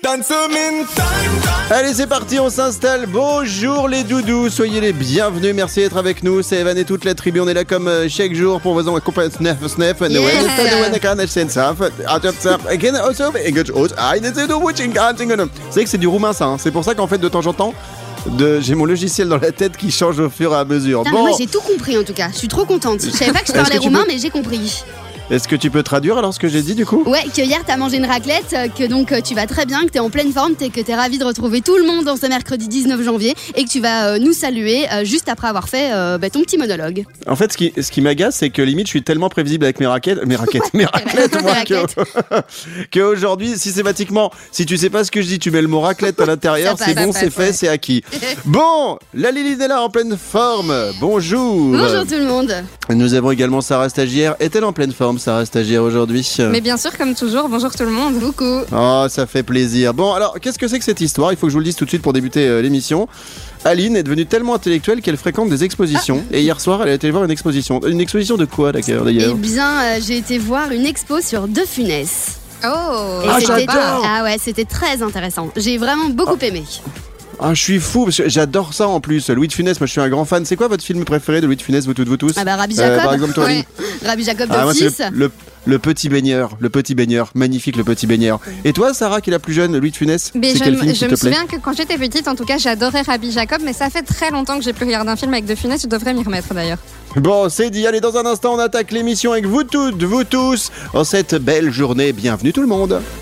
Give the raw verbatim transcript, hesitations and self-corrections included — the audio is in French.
Allez, c'est parti, on s'installe. Bonjour les doudous, soyez les bienvenus. Merci d'être avec nous. C'est Evan et toute la tribu. On est là comme euh, chaque jour pour vous accompagner. C'est vrai que c'est du roumain ça, hein. C'est pour ça qu'en fait de temps en temps De, j'ai mon logiciel dans la tête qui change au fur et à mesure. Putain, bon. Moi j'ai tout compris en tout cas, je suis trop contente. Je savais pas que je parlais roumain peux... mais j'ai compris. Est-ce que tu peux traduire alors ce que j'ai dit du coup ? Ouais, que hier t'as mangé une raclette, que donc tu vas très bien, que t'es en pleine forme, que t'es ravi de retrouver tout le monde dans ce mercredi dix-neuf janvier et que tu vas euh, nous saluer euh, juste après avoir fait euh, bah, ton petit monologue. En fait, ce qui, ce qui m'agace, c'est que limite je suis tellement prévisible avec mes raquettes, mes raquettes, mes raclettes, moi, que, qu'aujourd'hui, systématiquement, si tu sais pas ce que je dis, tu mets le mot raclette à l'intérieur, passe, c'est bon, passe, c'est fait, ouais. C'est acquis. Bon, la Lily est là en pleine forme. Bonjour. Bonjour tout le monde. Nous avons également Sarah Stagiaire. Est-elle en pleine forme, Sarah Stagiaire, aujourd'hui ? Mais bien sûr, comme toujours, bonjour tout le monde. Beaucoup. Oh, ça fait plaisir. Bon, alors, qu'est-ce que c'est que cette histoire ? Il faut que je vous le dise tout de suite pour débuter euh, l'émission. Aline est devenue tellement intellectuelle qu'elle fréquente des expositions. Ah. Et hier soir, elle a été voir une exposition. Une exposition de quoi, d'ailleurs ? Eh bien, euh, j'ai été voir une expo sur De Funès. Oh, et ah, c'était... j'adore. Ah ouais, c'était très intéressant. J'ai vraiment beaucoup ah. aimé. Ah, je suis fou parce que j'adore ça en plus. Louis de Funès, moi je suis un grand fan. C'est quoi votre film préféré de Louis de Funès, vous toutes, vous tous ? Ah bah Rabbi Jacob. Euh, par exemple, toi, ouais. Rabbi Jacob ah, Doctis. Le, le, le petit baigneur, le petit baigneur, magnifique le petit baigneur. Et toi, Sarah, qui est la plus jeune, Louis de Funès, mais c'est je quel me, film Je qui me te souviens plaît ? que quand j'étais petite, en tout cas, j'adorais Rabbi Jacob, mais ça fait très longtemps que j'ai plus regardé un film avec De Funès. Je devrais m'y remettre d'ailleurs. Bon, c'est dit. Allez, dans un instant, on attaque l'émission avec vous toutes, vous tous, en cette belle journée. Bienvenue tout le monde.